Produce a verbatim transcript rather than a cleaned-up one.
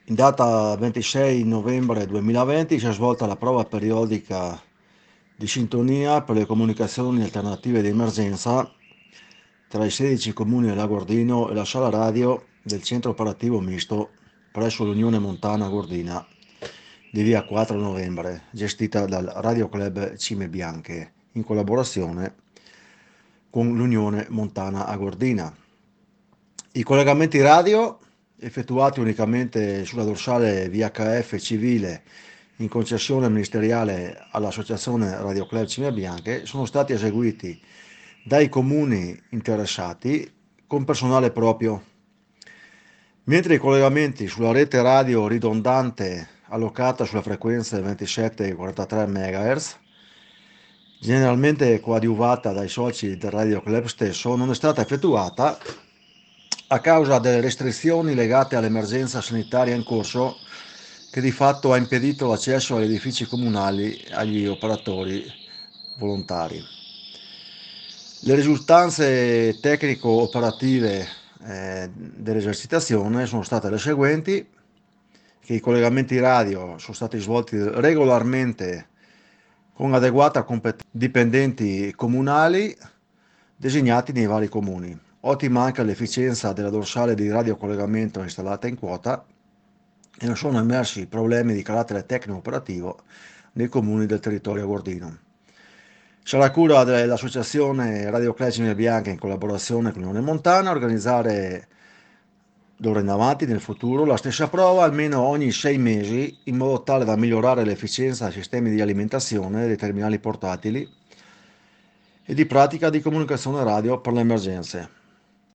In data ventisei novembre duemilaventi si è svolta la prova periodica di sintonia per le comunicazioni alternative di emergenza tra i sedici comuni dell'Agordino e la sala radio del centro operativo misto presso l'Unione Montana Agordina di via quattro novembre, gestita dal Radio Club Cime Bianche in collaborazione con l'Unione Montana Agordina. I collegamenti radio, effettuati unicamente sulla dorsale V H F civile in concessione ministeriale all'Associazione Radio Club Cime Bianche, sono stati eseguiti dai comuni interessati con personale proprio, mentre i collegamenti sulla rete radio ridondante allocata sulla frequenza ventisette quarantatré MHz, generalmente coadiuvata dai soci del Radio Club stesso, non è stata effettuata a causa delle restrizioni legate all'emergenza sanitaria in corso che di fatto ha impedito l'accesso agli edifici comunali agli operatori volontari. Le risultanze tecnico-operative eh, dell'esercitazione sono state le seguenti: che i collegamenti radio sono stati svolti regolarmente con adeguata competenza dipendenti comunali designati nei vari comuni. Ottima anche l'efficienza della dorsale di radiocollegamento installata in quota e non sono emersi problemi di carattere tecnico-operativo nei comuni del territorio agordino. Sarà cura dell'associazione Radio Club Cime Bianche in collaborazione con l'Unione Montana organizzare d'ora in avanti nel futuro la stessa prova almeno ogni sei mesi in modo tale da migliorare l'efficienza dei sistemi di alimentazione dei terminali portatili e di pratica di comunicazione radio per le emergenze.